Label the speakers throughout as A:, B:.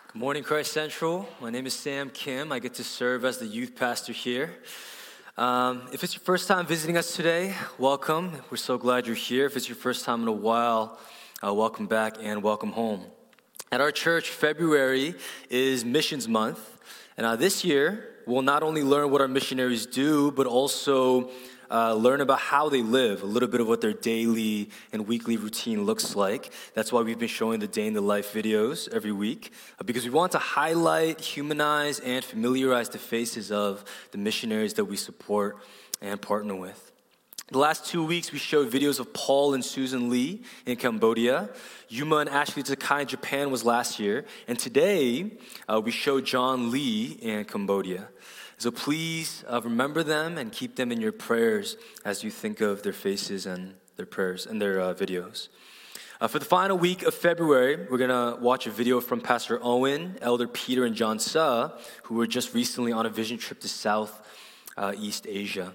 A: Good morning, Christ Central. My name is Sam Kim. I get to serve as the youth pastor here. If it's your first time visiting us today, welcome. We're so glad you're here. If it's your first time in a while, welcome back and welcome home. At our church, February is Missions Month. And this year, we'll not only learn what our missionaries do, but also learn about how they live, a little bit of what their daily and weekly routine looks like. That's why we've been showing the day in the life videos every week, because we want to highlight, humanize, and familiarize the faces of the missionaries that we support and partner with. The last 2 weeks, we showed videos of Paul and Susan Lee in Cambodia. Yuma and Ashley Takai in Japan was last year. And today, we showed John Lee in Cambodia. So please remember them and keep them in your prayers as you think of their faces and their prayers and their videos. For the final week of February, we're going to watch a video from Pastor Owen, Elder Peter, and John Suh, who were just recently on a vision trip to Southeast Asia.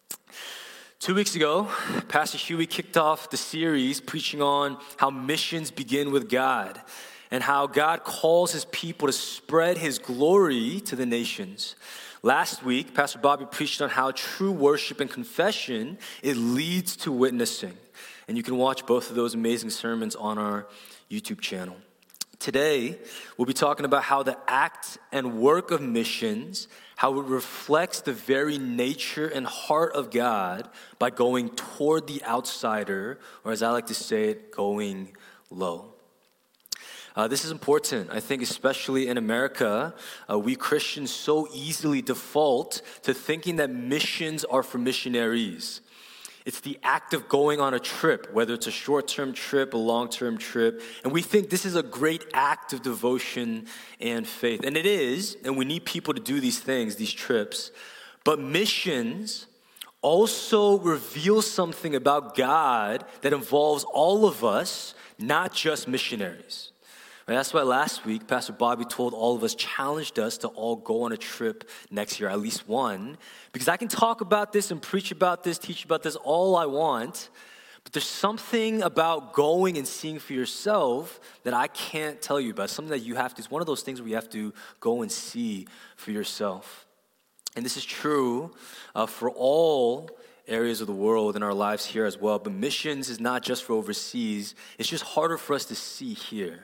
A: 2 weeks ago, Pastor Huey kicked off the series preaching on how missions begin with God and how God calls his people to spread his glory to the nations. Last week, Pastor Bobby preached on how true worship and confession, it leads to witnessing. And you can watch both of those amazing sermons on our YouTube channel. Today, we'll be talking about how the act and work of missions, how it reflects the very nature and heart of God by going toward the outsider, or as I like to say it, going low. This is important, I think, especially in America. We Christians so easily default to thinking that missions are for missionaries. It's the act of going on a trip, whether it's a short-term trip, a long-term trip, and we think this is a great act of devotion and faith. And it is, and we need people to do these things, these trips. But missions also reveal something about God that involves all of us, not just missionaries. Right, that's why last week, Pastor Bobby told all of us, challenged us to all go on a trip next year, at least one. Because I can talk about this and preach about this, teach about this all I want, but there's something about going and seeing for yourself that I can't tell you about. Something that you have to, it's one of those things where you have to go and see for yourself. And this is true for all areas of the world in our lives here as well. But missions is not just for overseas. It's just harder for us to see here.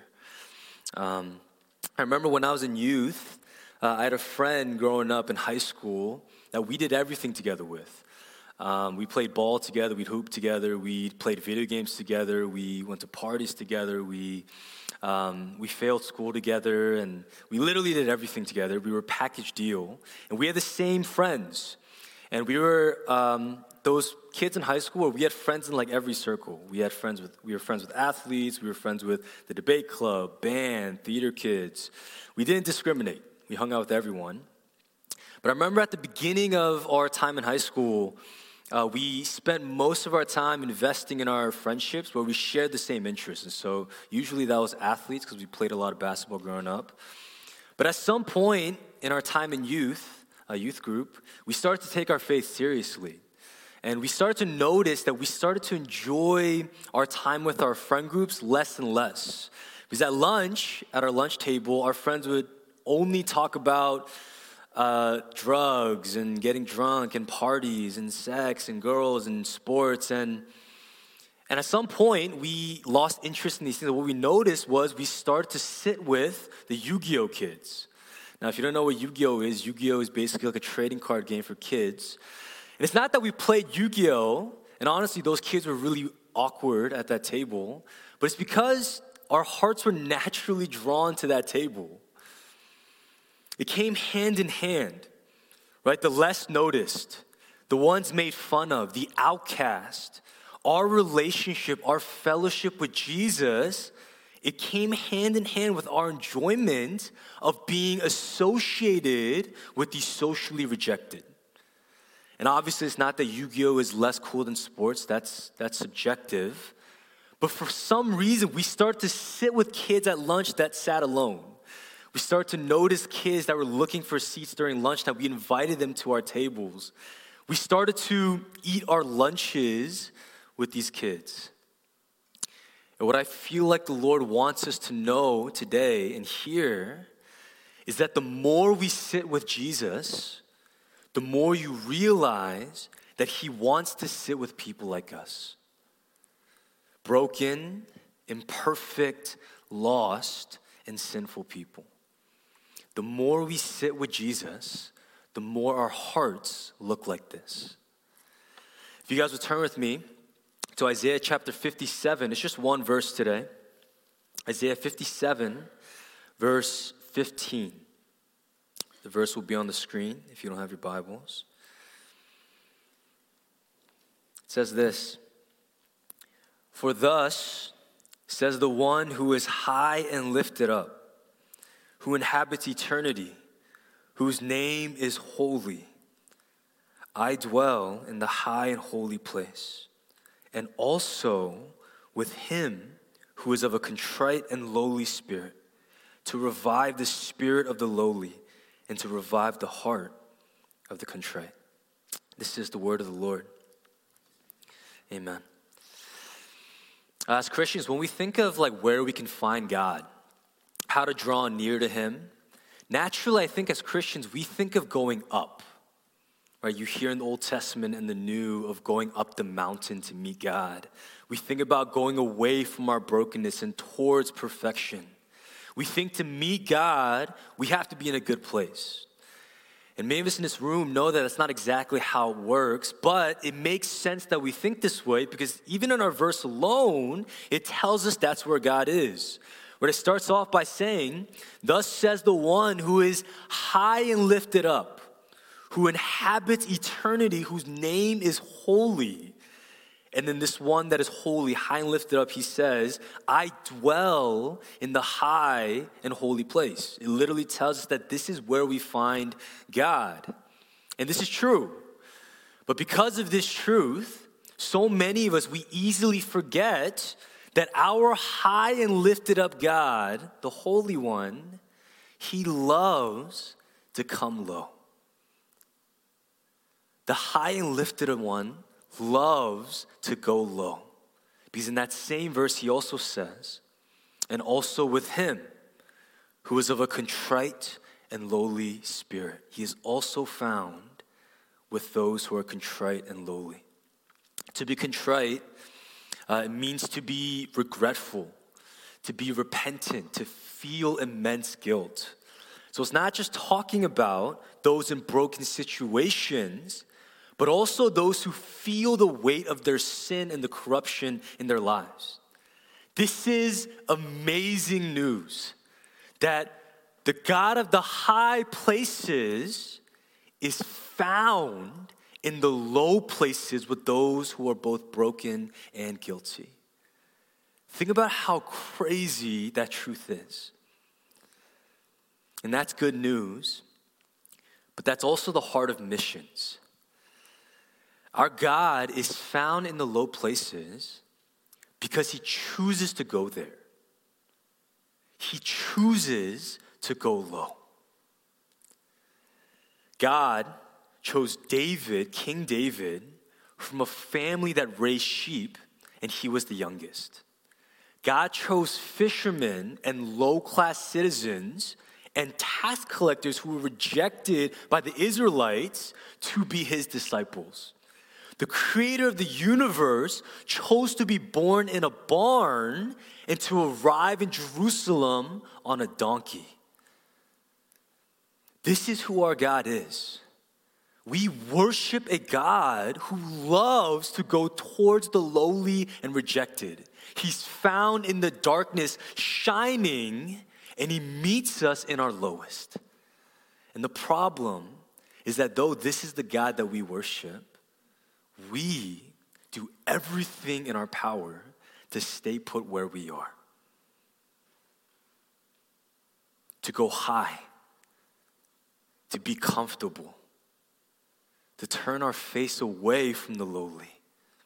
A: I remember when I was in youth, I had a friend growing up in high school that we did everything together with. We played ball together, we'd hoop together, we played video games together, we went to parties together, we failed school together, and we literally did everything together. We were a package deal, and we had the same friends. And we were those kids in high school where we had friends in like every circle. We were friends with athletes, we were friends with the debate club, band, theater kids. We didn't discriminate. We hung out with everyone. But I remember at the beginning of our time in high school, we spent most of our time investing in our friendships where we shared the same interests. And so usually that was athletes because we played a lot of basketball growing up. But at some point in our time in youth, a youth group, we started to take our faith seriously. And we started to notice that we started to enjoy our time with our friend groups less and less. Because at our lunch table, our friends would only talk about drugs and getting drunk and parties and sex and girls and sports. And at some point, we lost interest in these things. And what we noticed was we started to sit with the Yu-Gi-Oh kids. Now, if you don't know what Yu-Gi-Oh is basically like a trading card game for kids. And it's not that we played Yu-Gi-Oh, and honestly, those kids were really awkward at that table, but it's because our hearts were naturally drawn to that table. It came hand in hand, right? The less noticed, the ones made fun of, the outcast. Our relationship, our fellowship with Jesus, it came hand in hand with our enjoyment of being associated with the socially rejected. And obviously, it's not that Yu-Gi-Oh is less cool than sports. That's subjective. But for some reason, we start to sit with kids at lunch that sat alone. We start to notice kids that were looking for seats during lunchtime. We invited them to our tables. We started to eat our lunches with these kids. And what I feel like the Lord wants us to know today and hear is that the more we sit with Jesus, the more you realize that he wants to sit with people like us. Broken, imperfect, lost, and sinful people. The more we sit with Jesus, the more our hearts look like this. If you guys would turn with me to Isaiah chapter 57, it's just one verse today. Isaiah 57, verse 15. The verse will be on the screen if you don't have your Bibles. It says this, "For thus says the one who is high and lifted up, who inhabits eternity, whose name is holy. I dwell in the high and holy place, and also with him who is of a contrite and lowly spirit, to revive the spirit of the lowly and to revive the heart of the contrite." This is the word of the Lord. Amen. As Christians, when we think of where we can find God, how to draw near to him, naturally I think as Christians we think of going up. Right? You hear in the Old Testament and the New of going up the mountain to meet God. We think about going away from our brokenness and towards perfection. We think to meet God, we have to be in a good place. And many of us in this room know that that's not exactly how it works, but it makes sense that we think this way because even in our verse alone, it tells us that's where God is. Where it starts off by saying, "Thus says the one who is high and lifted up, who inhabits eternity, whose name is holy." And then this one that is holy, high and lifted up, he says, "I dwell in the high and holy place." It literally tells us that this is where we find God. And this is true. But because of this truth, so many of us, we easily forget that our high and lifted up God, the Holy One, he loves to come low. The high and lifted one loves to go low. Because in that same verse, he also says, "And also with him, who is of a contrite and lowly spirit." He is also found with those who are contrite and lowly. To be contrite, it means to be regretful, to be repentant, to feel immense guilt. So it's not just talking about those in broken situations, but also those who feel the weight of their sin and the corruption in their lives. This is amazing news that the God of the high places is found in the low places with those who are both broken and guilty. Think about how crazy that truth is. And that's good news, but that's also the heart of missions. Our God is found in the low places because he chooses to go there. He chooses to go low. God chose David, King David, from a family that raised sheep, and he was the youngest. God chose fishermen and low-class citizens and tax collectors who were rejected by the Israelites to be his disciples. The creator of the universe chose to be born in a barn and to arrive in Jerusalem on a donkey. This is who our God is. We worship a God who loves to go towards the lowly and rejected. He's found in the darkness shining, and he meets us in our lowest. And the problem is that though this is the God that we worship, we do everything in our power to stay put where we are. To go high, to be comfortable, to turn our face away from the lowly.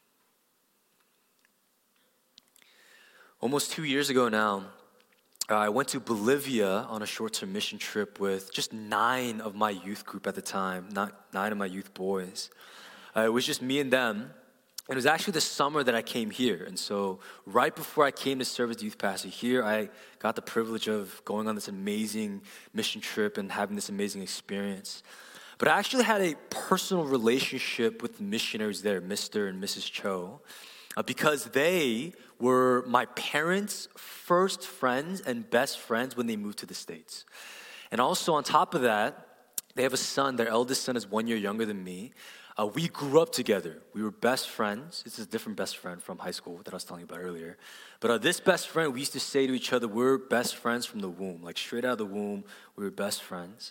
A: Almost 2 years ago now, I went to Bolivia on a short-term mission trip with just 9 of my youth group at the time, not 9 of my youth boys. It was just me and them. And it was actually the summer that I came here. And so right before I came to serve as youth pastor here, I got the privilege of going on this amazing mission trip and having this amazing experience. But I actually had a personal relationship with the missionaries there, Mr. and Mrs. Cho, because they were my parents' first friends and best friends when they moved to the States. And also on top of that, they have a son. Their eldest son is 1 year younger than me. We grew up together. We were best friends. It's a different best friend from high school that I was telling you about earlier. But this best friend, we used to say to each other, we're best friends from the womb. Like straight out of the womb, we were best friends.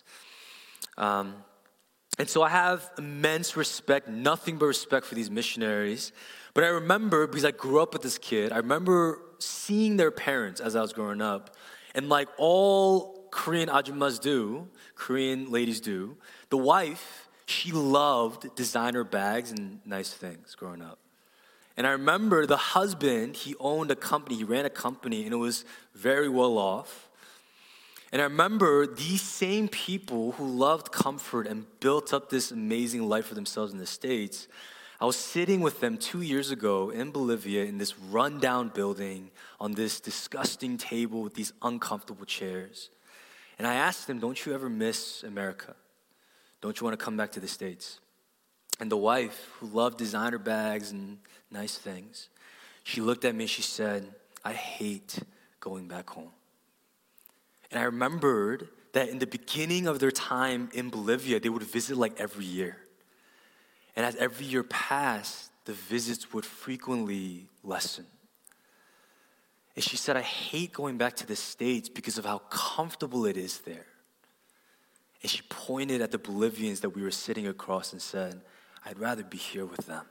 A: And so I have immense respect, nothing but respect for these missionaries. But I remember, because I grew up with this kid, I remember seeing their parents as I was growing up. And like all Korean ajumas do, Korean ladies do, the wife, she loved designer bags and nice things growing up. And I remember the husband, he owned a company, he ran a company, and it was very well off. And I remember these same people who loved comfort and built up this amazing life for themselves in the States, I was sitting with them 2 years ago in Bolivia in this rundown building on this disgusting table with these uncomfortable chairs. And I asked them, don't you ever miss America? Don't you want to come back to the States? And the wife, who loved designer bags and nice things, she looked at me and she said, I hate going back home. And I remembered that in the beginning of their time in Bolivia, they would visit like every year. And as every year passed, the visits would frequently lessen. And she said, I hate going back to the States because of how comfortable it is there. And she pointed at the Bolivians that we were sitting across and said, I'd rather be here with them.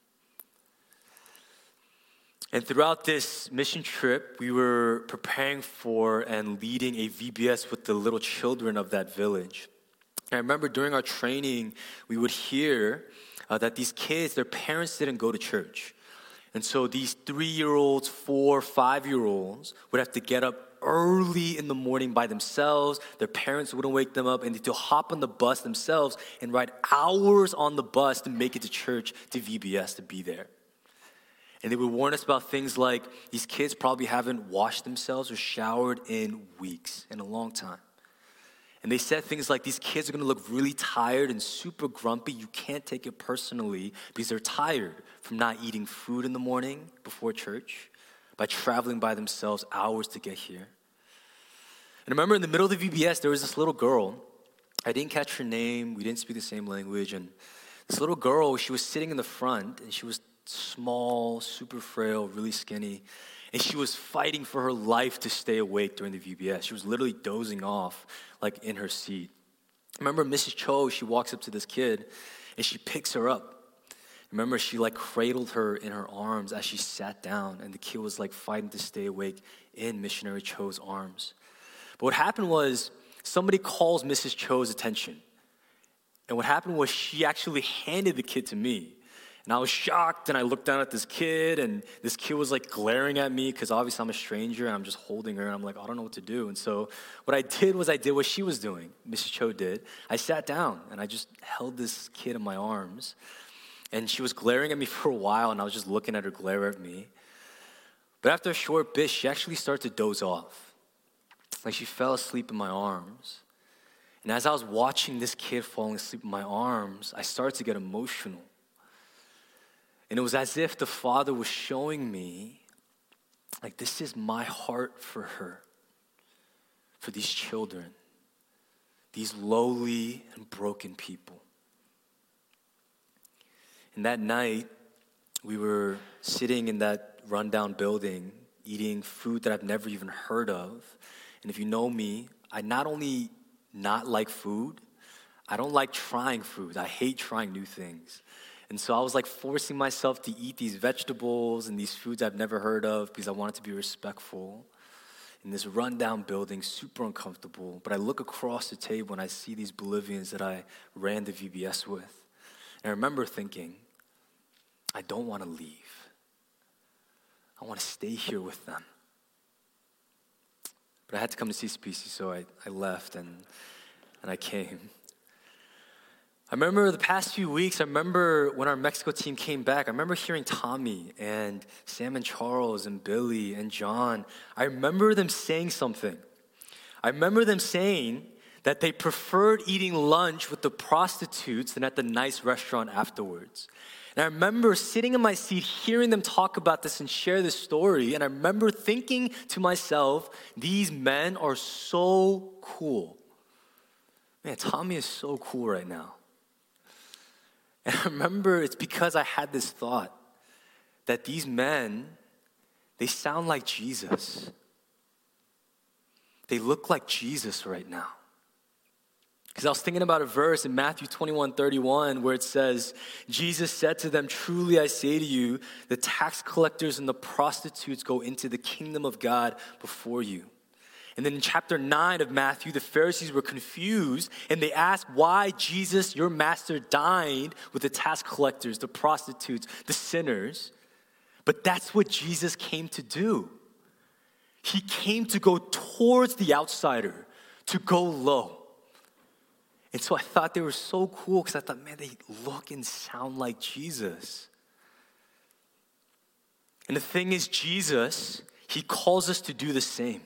A: And throughout this mission trip, we were preparing for and leading a VBS with the little children of that village. And I remember during our training, we would hear that these kids, their parents didn't go to church. And so these 3-year-olds, 4, 5-year-olds would have to get up early in the morning by themselves. Their parents wouldn't wake them up, and they'd hop on the bus themselves and ride hours on the bus to make it to church, to VBS, to be there. And they would warn us about things like these kids probably haven't washed themselves or showered in weeks, in a long time. And they said things like, these kids are going to look really tired and super grumpy. You can't take it personally because they're tired from not eating food in the morning before church, by traveling by themselves hours to get here. And I remember in the middle of the VBS, there was this little girl. I didn't catch her name. We didn't speak the same language. And this little girl, she was sitting in the front, and she was small, super frail, really skinny. And she was fighting for her life to stay awake during the VBS. She was literally dozing off, like in her seat. I remember Mrs. Cho, she walks up to this kid, and she picks her up. Remember, she like cradled her in her arms as she sat down, and the kid was like fighting to stay awake in Missionary Cho's arms. But what happened was, somebody calls Mrs. Cho's attention. And what happened was, she actually handed the kid to me. And I was shocked, and I looked down at this kid, and this kid was like glaring at me because obviously I'm a stranger, and I'm just holding her, and I'm like, I don't know what to do. And so what I did was I did what she was doing, Mrs. Cho did. I sat down, and I just held this kid in my arms. And she was glaring at me for a while, and I was just looking at her glare at me. But after a short bit, she actually started to doze off. Like she fell asleep in my arms. And as I was watching this kid falling asleep in my arms, I started to get emotional. And it was as if the Father was showing me, like, this is my heart for her, for these children, these lowly and broken people. And that night, we were sitting in that rundown building, eating food that I've never even heard of. And if you know me, I not only not like food, I don't like trying food. I hate trying new things. And so I was like forcing myself to eat these vegetables and these foods I've never heard of because I wanted to be respectful. In this rundown building, super uncomfortable. But I look across the table and I see these Bolivians that I ran the VBS with. And I remember thinking, I don't want to leave. I want to stay here with them. But I had to come to CCPC, so I left and I came. I remember the past few weeks, I remember when our Mexico team came back, I remember hearing Tommy and Sam and Charles and Billy and John. I remember them saying something. I remember them saying that they preferred eating lunch with the prostitutes than at the nice restaurant afterwards. And I remember sitting in my seat, hearing them talk about this and share this story. And I remember thinking to myself, these men are so cool. Man, Tommy is so cool right now. And I remember it's because I had this thought that these men, they sound like Jesus. They look like Jesus right now. Because I was thinking about a verse in Matthew 21:31 where it says, Jesus said to them, truly I say to you, the tax collectors and the prostitutes go into the kingdom of God before you. And then in chapter 9 of Matthew, the Pharisees were confused and they asked why Jesus, your master, dined with the tax collectors, the prostitutes, the sinners. But that's what Jesus came to do. He came to go towards the outsider, to go low. And so I thought they were so cool because I thought, man, they look and sound like Jesus. And the thing is, Jesus, he calls us to do the same.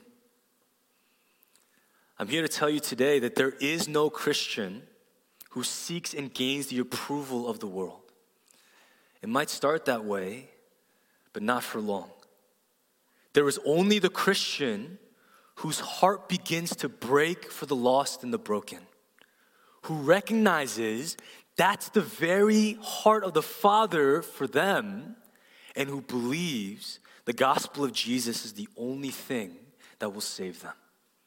A: I'm here to tell you today that there is no Christian who seeks and gains the approval of the world. It might start that way, but not for long. There is only the Christian whose heart begins to break for the lost and the broken, who recognizes that's the very heart of the Father for them, and who believes the gospel of Jesus is the only thing that will save them.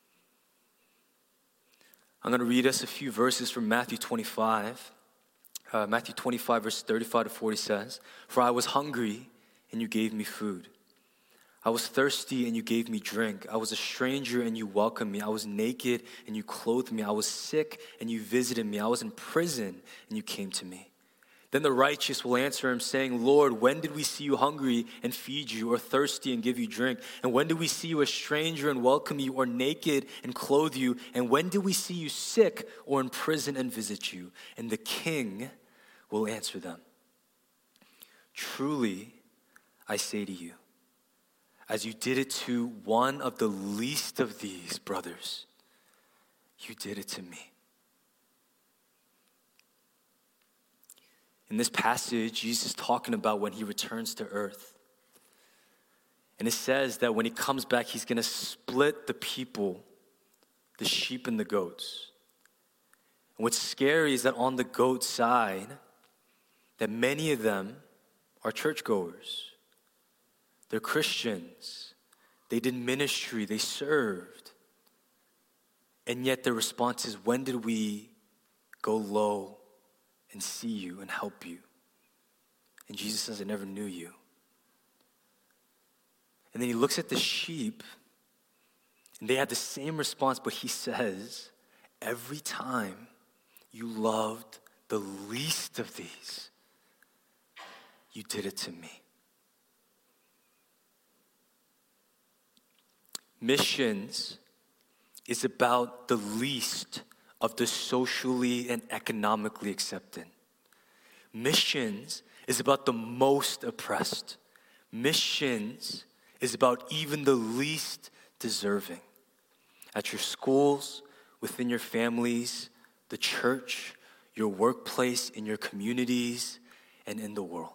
A: I'm going to read us a few verses from Matthew 25. Matthew 25, verse 35 to 40 says, for I was hungry, and you gave me food. I was thirsty, and you gave me drink. I was a stranger, and you welcomed me. I was naked, and you clothed me. I was sick, and you visited me. I was in prison, and you came to me. Then the righteous will answer him, saying, Lord, when did we see you hungry and feed you, or thirsty and give you drink? And when did we see you a stranger and welcome you, or naked and clothe you? And when did we see you sick or in prison and visit you? And the king will answer them, truly, I say to you, as you did it to one of the least of these brothers, you did it to me. In this passage, Jesus is talking about when he returns to earth. And it says that when he comes back, he's going to split the people, the sheep and the goats. And what's scary is that on the goat side, that many of them are churchgoers. They're Christians. They did ministry. They served. And yet their response is, when did we go low and see you and help you? And Jesus says, I never knew you. And then he looks at the sheep, and they have the same response, but he says, every time you loved the least of these, you did it to me. Missions is about the least of the socially and economically accepted. Missions is about the most oppressed. Missions is about even the least deserving. At your schools, within your families, the church, your workplace, in your communities, and in the world.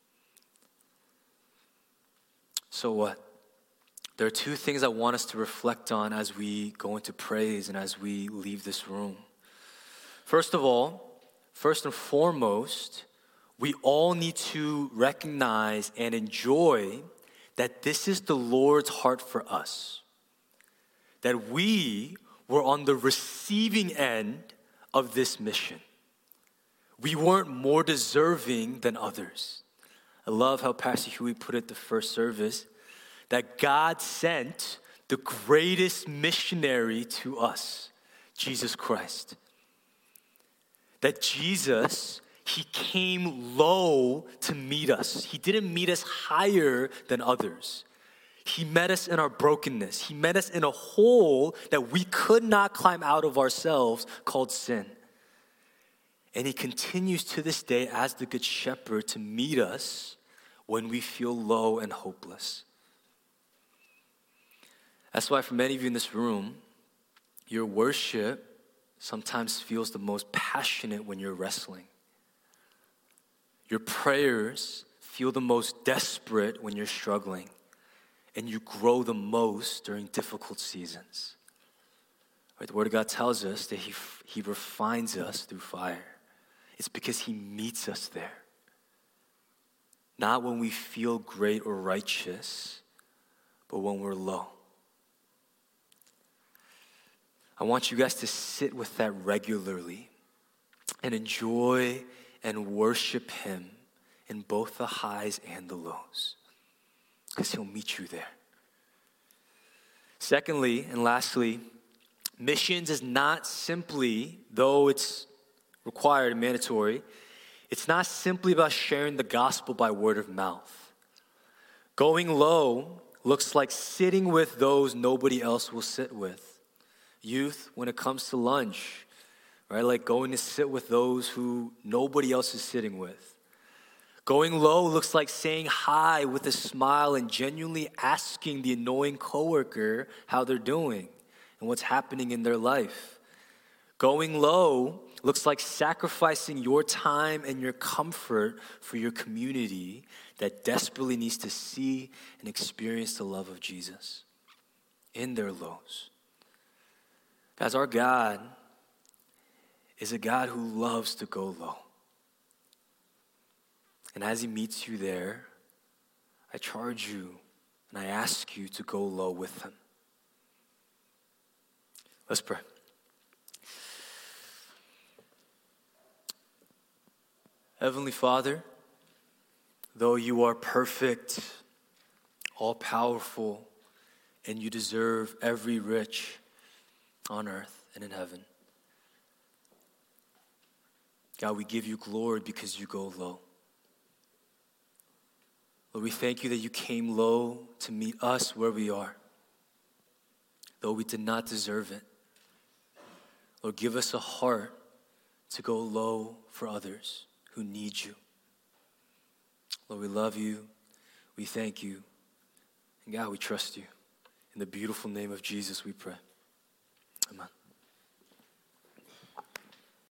A: So what? There are two things I want us to reflect on as we go into praise and as we leave this room. First of all, first and foremost, we all need to recognize and enjoy that this is the Lord's heart for us. That we were on the receiving end of this mission. We weren't more deserving than others. I love how Pastor Huey put it the first service, that God sent the greatest missionary to us, Jesus Christ. That Jesus, he came low to meet us. He didn't meet us higher than others. He met us in our brokenness. He met us in a hole that we could not climb out of ourselves called sin. And he continues to this day as the Good Shepherd to meet us when we feel low and hopeless. That's why for many of you in this room, your worship sometimes feels the most passionate when you're wrestling. Your prayers feel the most desperate when you're struggling. And you grow the most during difficult seasons. Right? The Word of God tells us that He refines us through fire. It's because He meets us there. Not when we feel great or righteous, but when we're low. I want you guys to sit with that regularly and enjoy and worship Him in both the highs and the lows, because He'll meet you there. Secondly, and lastly, missions is not simply, though it's required and mandatory, it's not simply about sharing the gospel by word of mouth. Going low looks like sitting with those nobody else will sit with. Youth, when it comes to lunch, right? Like going to sit with those who nobody else is sitting with. Going low looks like saying hi with a smile and genuinely asking the annoying coworker how they're doing and what's happening in their life. Going low looks like sacrificing your time and your comfort for your community that desperately needs to see and experience the love of Jesus in their lows. Guys, our God is a God who loves to go low. And as He meets you there, I charge you and I ask you to go low with Him. Let's pray. Heavenly Father, though you are perfect, all-powerful, and you deserve every rich on earth and in heaven, God, we give you glory because you go low. Lord, we thank you that you came low to meet us where we are, though we did not deserve it. Lord, give us a heart to go low for others who need you. Lord, we love you. We thank you. And God, we trust you. In the beautiful name of Jesus, we pray. Amen.